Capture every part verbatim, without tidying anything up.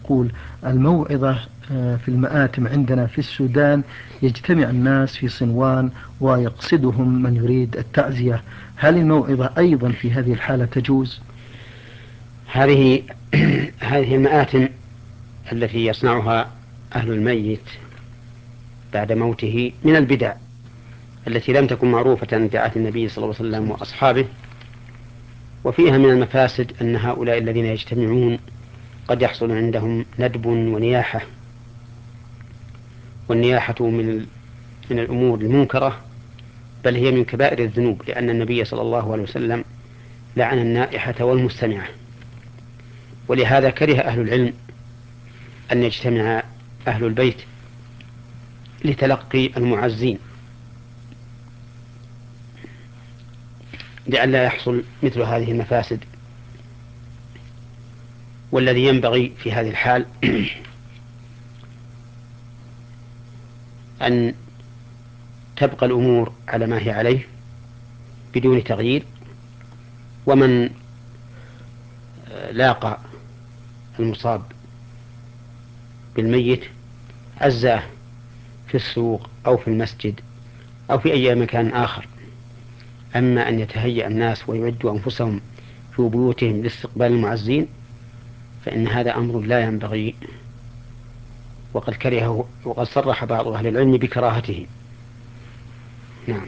تقول: الموعظة في المآتم عندنا في السودان يجتمع الناس في صنوان ويقصدهم من يريد التعزية، هل الموعظة أيضا في هذه الحالة تجوز؟ هذه هذه المآتم التي يصنعها أهل الميت بعد موته من البدع التي لم تكن معروفة في عهد النبي صلى الله عليه وسلم وأصحابه، وفيها من المفاسد أن هؤلاء الذين يجتمعون قد يحصل عندهم ندب ونياحة، والنياحة من من الأمور المنكرة، بل هي من كبائر الذنوب، لأن النبي صلى الله عليه وسلم لعن النائحة والمستمعة. ولهذا كره أهل العلم أن يجتمع أهل البيت لتلقي المعزين، لئلا يحصل مثل هذه المفاسد. والذي ينبغي في هذه الحال أن تبقى الأمور على ما هي عليه بدون تغيير، ومن لاقى المصاب بالميت عزاه في السوق أو في المسجد أو في أي مكان آخر. أما أن يتهيأ الناس ويعدوا أنفسهم في بيوتهم لاستقبال المعزين فإن هذا أمر لا ينبغي، وقد كرهه وقد صرح بعض أهل العلم بكراهته. نعم.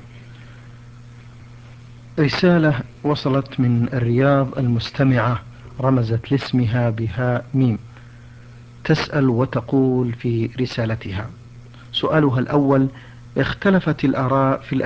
رسالة وصلت من الرياض، المستمعة رمزت لاسمها بهاء ميم، تسأل وتقول في رسالتها: سؤالها الأول: اختلفت الآراء في